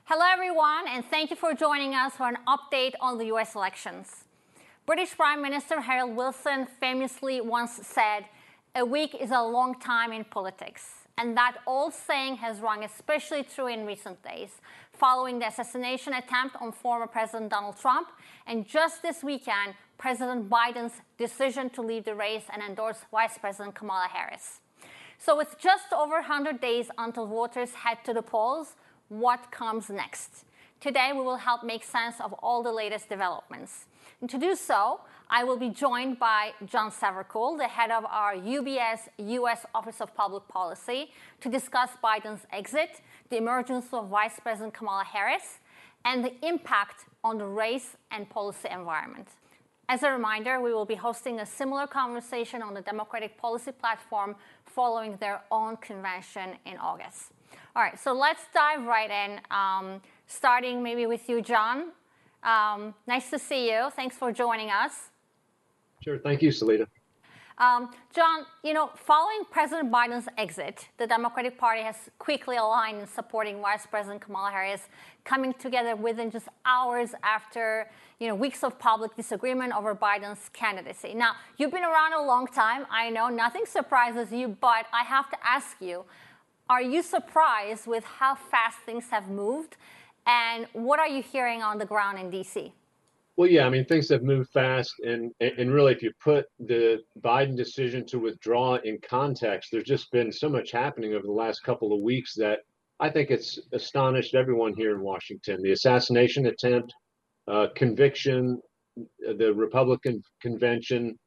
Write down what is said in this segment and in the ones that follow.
Hello, everyone, and thank you for joining us for an update on the US elections. British Prime Minister Harold Wilson famously once said, "A week is a long time in politics." And that old saying has rung especially true in recent days, following the assassination attempt on former President Donald Trump, and just this weekend, President Biden's decision to leave the race and endorse Vice President Kamala Harris. So with just over 100 days until voters head to the polls, what comes next? Today, we will help make sense of all the latest developments. And to do so, I will be joined by John Savercool, the head of our UBS U.S. Office of Public Policy, to discuss Biden's exit, the emergence of Vice President Kamala Harris, and the impact on the race and policy environment. As a reminder, we will be hosting a similar conversation on the Democratic Policy Platform following their own convention in August. All right, so let's dive right in, starting maybe with you, John. Nice to see you. Thanks for joining us. Sure. Thank you, Salita. John, following President Biden's exit, the Democratic Party has quickly aligned in supporting Vice President Kamala Harris, coming together within just hours after weeks of public disagreement over Biden's candidacy. Now, you've been around a long time. I know nothing surprises you, but I have to ask you, are you surprised with how fast things have moved? And what are you hearing on the ground in D.C.? Well, yeah, I mean, things have moved fast. And really, if you put the Biden decision to withdraw in context, there's just been so much happening over the last couple of weeks that I think it's astonished everyone here in Washington. The assassination attempt, conviction, the Republican convention,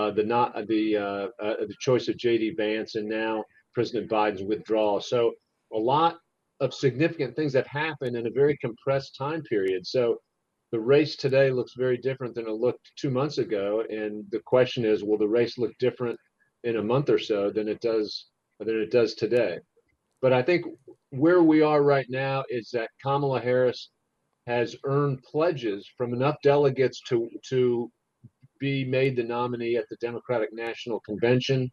the choice of J.D. Vance, and now President Biden's withdrawal. So a lot of significant things have happened in a very compressed time period. So the race today looks very different than it looked 2 months ago. And the question is, will the race look different in a month or so than it does today? But I think where we are right now is that Kamala Harris has earned pledges from enough delegates to be made the nominee at the Democratic National Convention.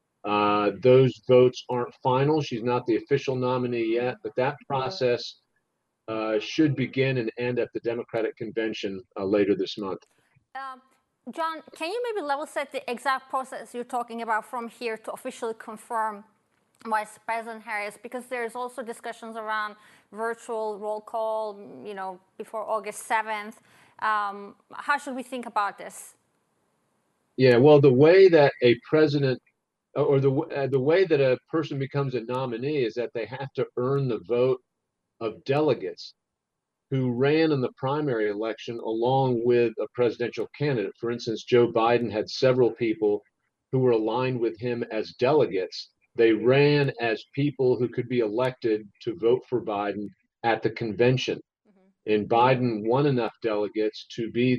Those votes aren't final. She's not the official nominee yet, but that process should begin and end at the Democratic Convention later this month. John, can you maybe level set the exact process you're talking about from here to officially confirm Vice President Harris? Because there's also discussions around virtual roll call, before August 7th. How should we think about this? Yeah, well, the way that a president or the way that a person becomes a nominee is that they have to earn the vote of delegates who ran in the primary election along with a presidential candidate. For instance, Joe Biden had several people who were aligned with him as delegates. They ran as people who could be elected to vote for Biden at the convention. Mm-hmm. And Biden won enough delegates to be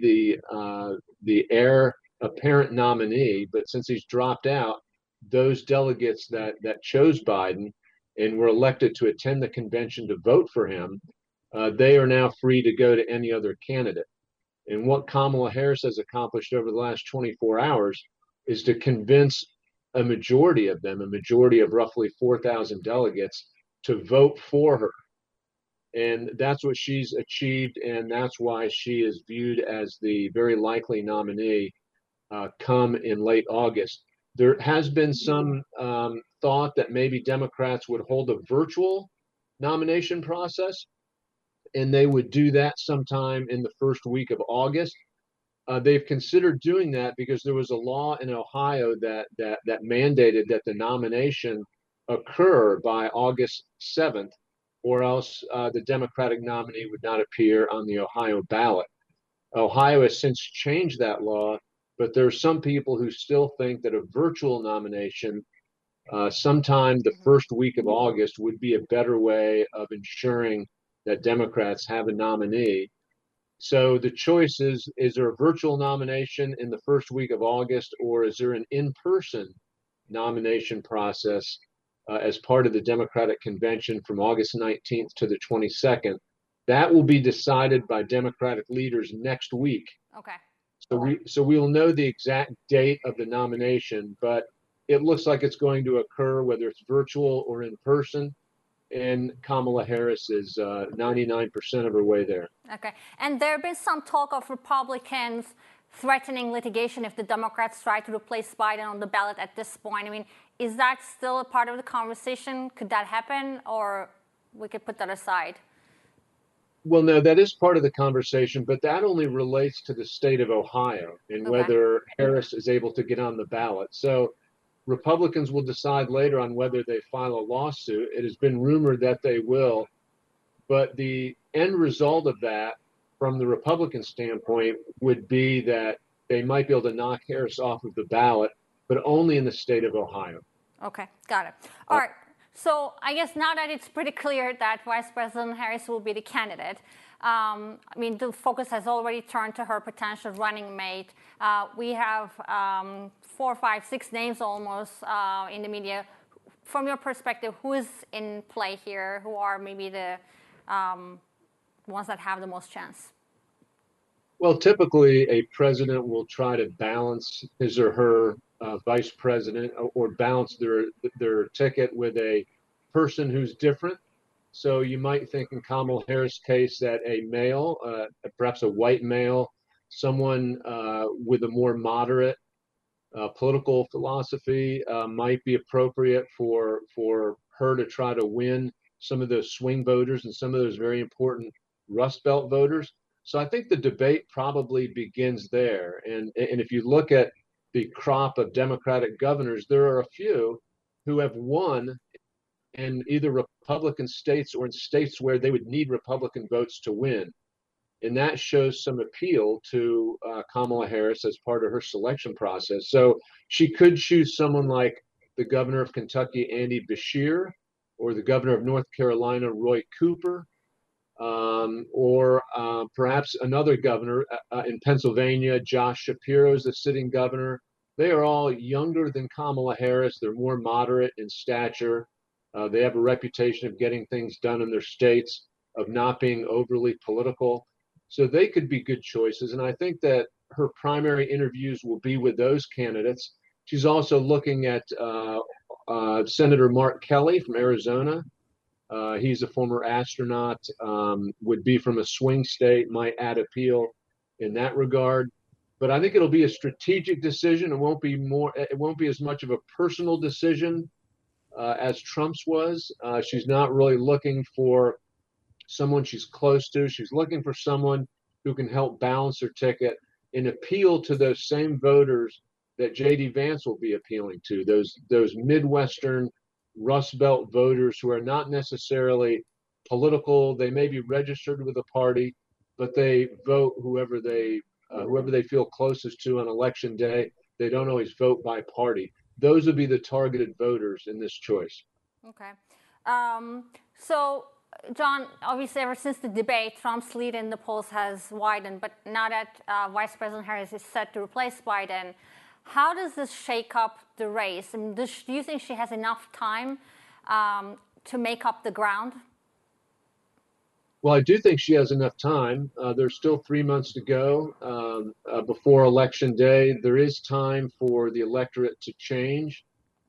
the heir apparent nominee. But since he's dropped out, those delegates that chose Biden and were elected to attend the convention to vote for him, they are now free to go to any other candidate. And what Kamala Harris has accomplished over the last 24 hours is to convince a majority of them, a majority of roughly 4,000 delegates, to vote for her. And that's what she's achieved, and that's why she is viewed as the very likely nominee come in late August. There has been some thought that maybe Democrats would hold a virtual nomination process, and they would do that sometime in the first week of August. They've considered doing that because there was a law in Ohio that mandated that the nomination occur by August 7th, or else the Democratic nominee would not appear on the Ohio ballot. Ohio has since changed that law, but there are some people who still think that a virtual nomination sometime the first week of August would be a better way of ensuring that Democrats have a nominee. So the choice is there a virtual nomination in the first week of August, or is there an in-person nomination process as part of the Democratic Convention from August 19th to the 22nd? That will be decided by Democratic leaders next week. Okay. So we will know the exact date of the nomination, but it looks like it's going to occur, whether it's virtual or in person. and Kamala Harris is 99% of her way there. Okay. And there have been some talk of Republicans threatening litigation if the Democrats try to replace Biden on the ballot at this point. I mean, is that still a part of the conversation? Could that happen, or we could put that aside? Well, no, that is part of the conversation, but that only relates to the state of Ohio and Okay. whether Harris is able to get on the ballot. So Republicans will decide later on whether they file a lawsuit. It has been rumored that they will, but the end result of that, from the Republican standpoint, would be that they might be able to knock Harris off of the ballot, but only in the state of Ohio. Okay, got it. All right. So I guess now that it's pretty clear that Vice President Harris will be the candidate, I mean, the focus has already turned to her potential running mate. We have 4, 5, 6 names almost in the media. From your perspective, who is in play here? Who are maybe the ones that have the most chance? Well, typically a president will try to balance his or her vice president or balance their ticket with a person who's different. So you might think in Kamala Harris' case that a male, perhaps a white male, someone with a more moderate political philosophy might be appropriate for her to try to win some of those swing voters and some of those very important Rust Belt voters. So I think the debate probably begins there. And if you look at the crop of Democratic governors, there are a few who have won in either Republican states or in states where they would need Republican votes to win. And that shows some appeal to Kamala Harris as part of her selection process. So she could choose someone like the governor of Kentucky, Andy Beshear, or the governor of North Carolina, Roy Cooper, or perhaps another governor in Pennsylvania, Josh Shapiro is the sitting governor. They are all younger than Kamala Harris. They're more moderate in stature. They have a reputation of getting things done in their states, of not being overly political. So they could be good choices. And I think that her primary interviews will be with those candidates. She's also looking at Senator Mark Kelly from Arizona. He's a former astronaut, would be from a swing state, might add appeal in that regard. But I think it'll be a strategic decision. It won't be as much of a personal decision as Trump's was. She's not really looking for someone she's close to. She's looking for someone who can help balance her ticket and appeal to those same voters that J.D. Vance will be appealing to, those Midwestern Rust Belt voters who are not necessarily political. They may be registered with a party, but they vote whoever they feel closest to on election day. They don't always vote by party. Those would be the targeted voters in this choice. Okay. So, John, obviously, ever since the debate, Trump's lead in the polls has widened. But now that Vice President Harris is set to replace Biden, how does this shake up the race? I mean, do you think she has enough time to make up the ground? Well, I do think she has enough time. There's still 3 months to go before Election Day. There is time for the electorate to change.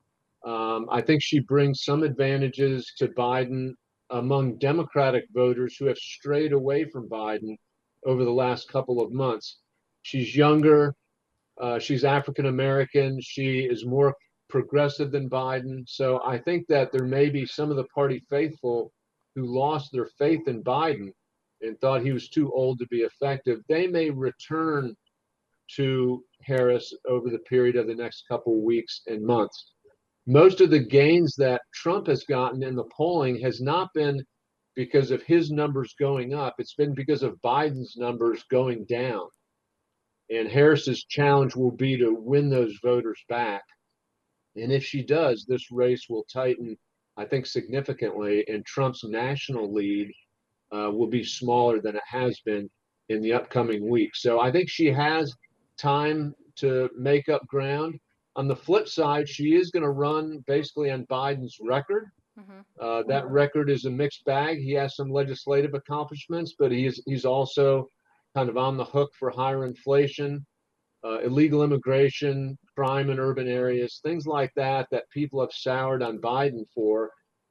I think she brings some advantages to Biden among Democratic voters who have strayed away from Biden over the last couple of months. She's younger. She's African American. She is more progressive than Biden. So I think that there may be some of the party faithful who lost their faith in Biden and thought he was too old to be effective. They may return to Harris over the period of the next couple of weeks and months. Most of the gains that Trump has gotten in the polling has not been because of his numbers going up. It's been because of Biden's numbers going down. And Harris's challenge will be to win those voters back. And if she does, this race will tighten, I think, significantly, and Trump's national lead will be smaller than it has been in the upcoming week. So I think she has time to make up ground. On the flip side, she is going to run basically on Biden's record. That record is a mixed bag. He has some legislative accomplishments, but he's also kind of on the hook for higher inflation, illegal immigration, crime in urban areas, things like that people have soured on Biden for.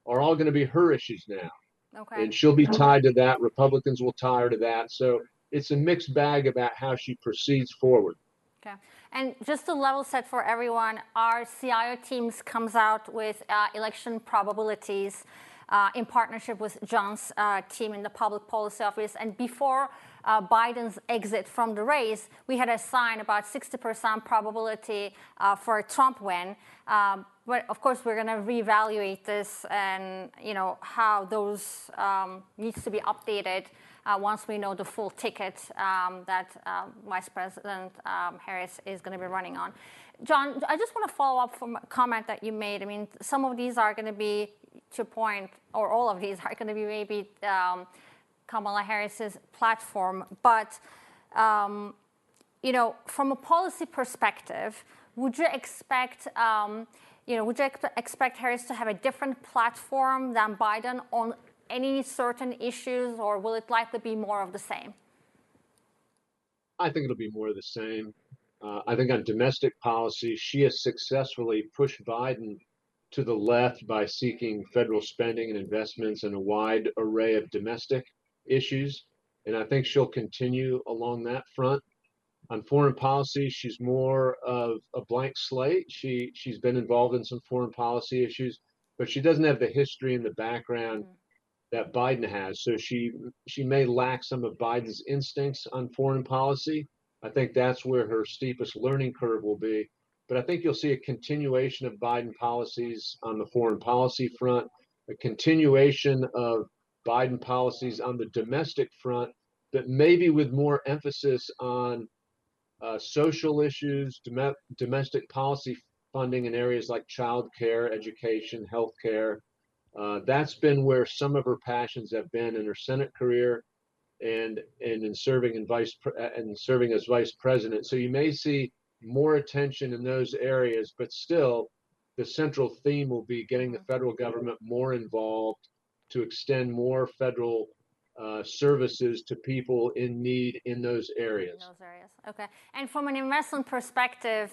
are all going to be her issues now. Okay. And she'll be tied to that. Republicans will tie her to that. So it's a mixed bag about how she proceeds forward. Okay. And just to level set for everyone, our CIO teams comes out with election probabilities in partnership with John's team in the public policy office. And before Biden's exit from the race, we had assigned about 60% probability for a Trump win. But of course, we're going to reevaluate this and how those needs to be updated once we know the full ticket that Vice President Harris is going to be running on. John, I just want to follow up from a comment that you made. I mean, some of these are going to be, to your point, or all of these are going to be maybe Kamala Harris's platform. But, from a policy perspective, would you expect Harris to have a different platform than Biden on any certain issues, or will it likely be more of the same? I think it'll be more of the same. I think on domestic policy, she has successfully pushed Biden to the left by seeking federal spending and investments in a wide array of domestic issues. And I think she'll continue along that front. On foreign policy, she's more of a blank slate. She's been involved in some foreign policy issues, but she doesn't have the history and the background that Biden has. So she may lack some of Biden's instincts on foreign policy. I think that's where her steepest learning curve will be. But I think you'll see a continuation of Biden policies on the foreign policy front, a continuation of Biden policies on the domestic front, but maybe with more emphasis on social issues, domestic policy funding in areas like child care, education, health care. That's been where some of her passions have been in her Senate career and in serving as vice president. So you may see more attention in those areas, but still the central theme will be getting the federal government more involved to extend more federal services to people in need in those areas. Okay. And from an investment perspective,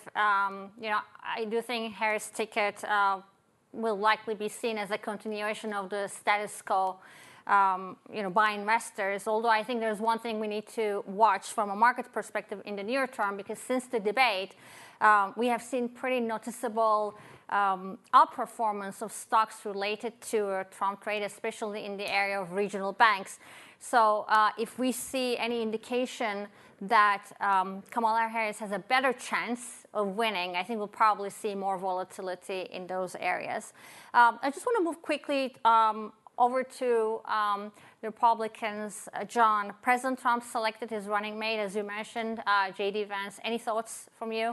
I do think Harris' ticket will likely be seen as a continuation of the status quo, by investors. Although I think there's one thing we need to watch from a market perspective in the near term, because since the debate, we have seen pretty noticeable outperformance of stocks related to Trump trade, especially in the area of regional banks. So if we see any indication that Kamala Harris has a better chance of winning, I think we'll probably see more volatility in those areas. I just want to move quickly over to the Republicans. John, President Trump selected his running mate, as you mentioned, J.D. Vance. Any thoughts from you?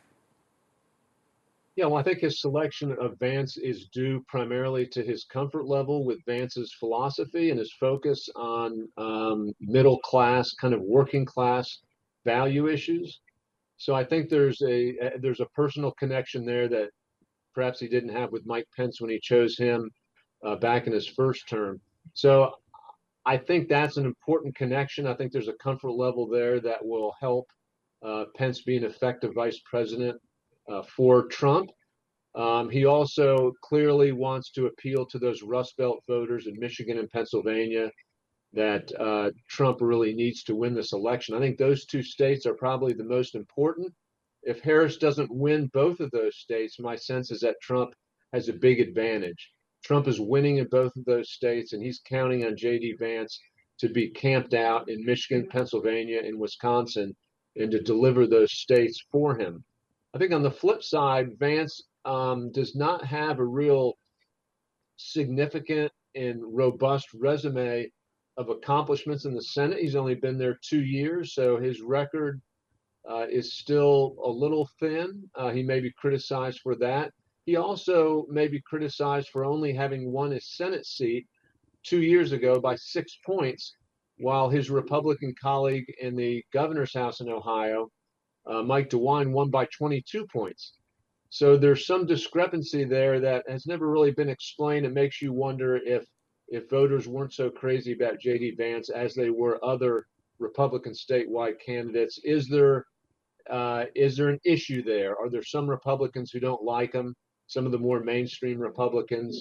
Yeah, well, I think his selection of Vance is due primarily to his comfort level with Vance's philosophy and his focus on middle class, kind of working class value issues. So I think there's a personal connection there that perhaps he didn't have with Mike Pence when he chose him back in his first term. So I think that's an important connection. I think there's a comfort level there that will help Pence be an effective vice president for Trump. He also clearly wants to appeal to those Rust Belt voters in Michigan and Pennsylvania that Trump really needs to win this election. I think those two states are probably the most important. If Harris doesn't win both of those states, my sense is that Trump has a big advantage. Trump is winning in both of those states, and he's counting on J.D. Vance to be camped out in Michigan, Pennsylvania, and Wisconsin, and to deliver those states for him. I think on the flip side, Vance does not have a real significant and robust resume of accomplishments in the Senate. He's only been there 2 years, so his record is still a little thin. He may be criticized for that. He also may be criticized for only having won his Senate seat 2 years ago by 6 points, while his Republican colleague in the governor's house in Ohio, Mike DeWine, won by 22 points. So there's some discrepancy there that has never really been explained. It makes you wonder if voters weren't so crazy about J.D. Vance as they were other Republican statewide candidates. Is there an issue there? Are there some Republicans who don't like him? Some of the more mainstream Republicans,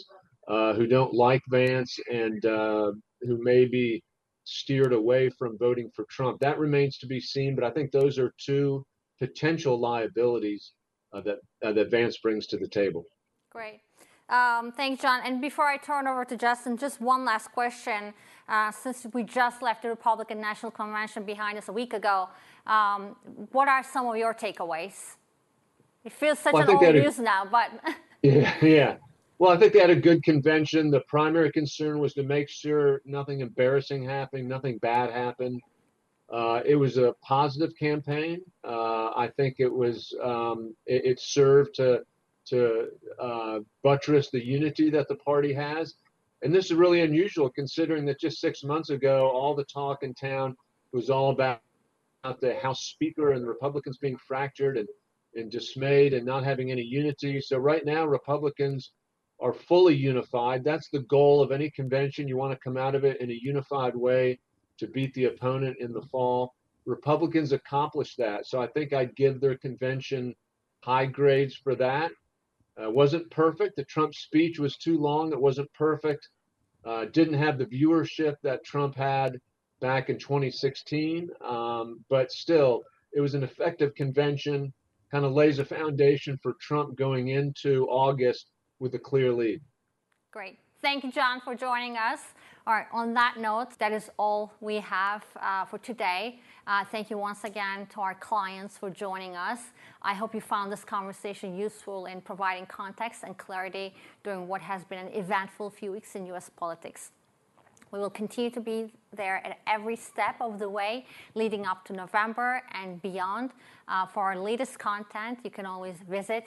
who don't like Vance and who may be steered away from voting for Trump. That remains to be seen, but I think those are two potential liabilities that Vance brings to the table. Great. Thanks, John. And before I turn over to Justin, just one last question. Since we just left the Republican National Convention behind us a week ago, what are some of your takeaways? It feels such an old news now, but... Yeah. Well, I think they had a good convention. The primary concern was to make sure nothing embarrassing happened, nothing bad happened. It was a positive campaign. I think it was it served to buttress the unity that the party has. And this is really unusual considering that just 6 months ago, all the talk in town was all about the House Speaker and the Republicans being fractured and dismayed and not having any unity. So right now, Republicans are fully unified. That's the goal of any convention. You want to come out of it in a unified way to beat the opponent in the fall. Republicans accomplished that. So I think I'd give their convention high grades for that. It wasn't perfect. The Trump speech was too long. It wasn't perfect. Didn't have the viewership that Trump had back in 2016. But still, it was an effective convention, kind of lays a foundation for Trump going into August with a clear lead. Great. Thank you, John, for joining us. All right, on that note, that is all we have for today. Thank you once again to our clients for joining us. I hope you found this conversation useful in providing context and clarity during what has been an eventful few weeks in U.S. politics. We will continue to be there at every step of the way leading up to November and beyond. For our latest content, you can always visit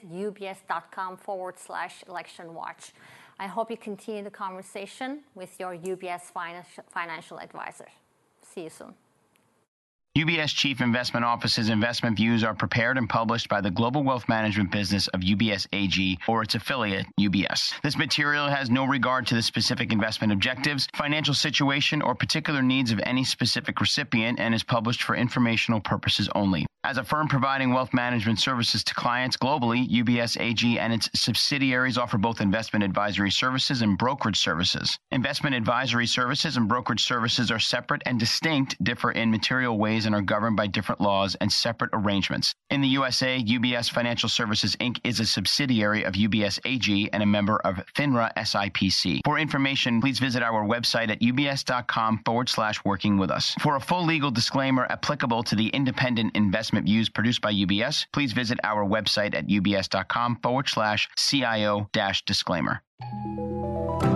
ubs.com/election watch. I hope you continue the conversation with your UBS financial advisor. See you soon. UBS Chief Investment Office's investment views are prepared and published by the global wealth management business of UBS AG or its affiliate, UBS. This material has no regard to the specific investment objectives, financial situation, or particular needs of any specific recipient and is published for informational purposes only. As a firm providing wealth management services to clients globally, UBS AG and its subsidiaries offer both investment advisory services and brokerage services. Investment advisory services and brokerage services are separate and distinct, differ in material ways, and are governed by different laws and separate arrangements. In the USA, UBS Financial Services, Inc. is a subsidiary of UBS AG and a member of FINRA SIPC. For information, please visit our website at ubs.com/working with us. For a full legal disclaimer applicable to the independent investment views produced by UBS, please visit our website at ubs.com/CIO-disclaimer.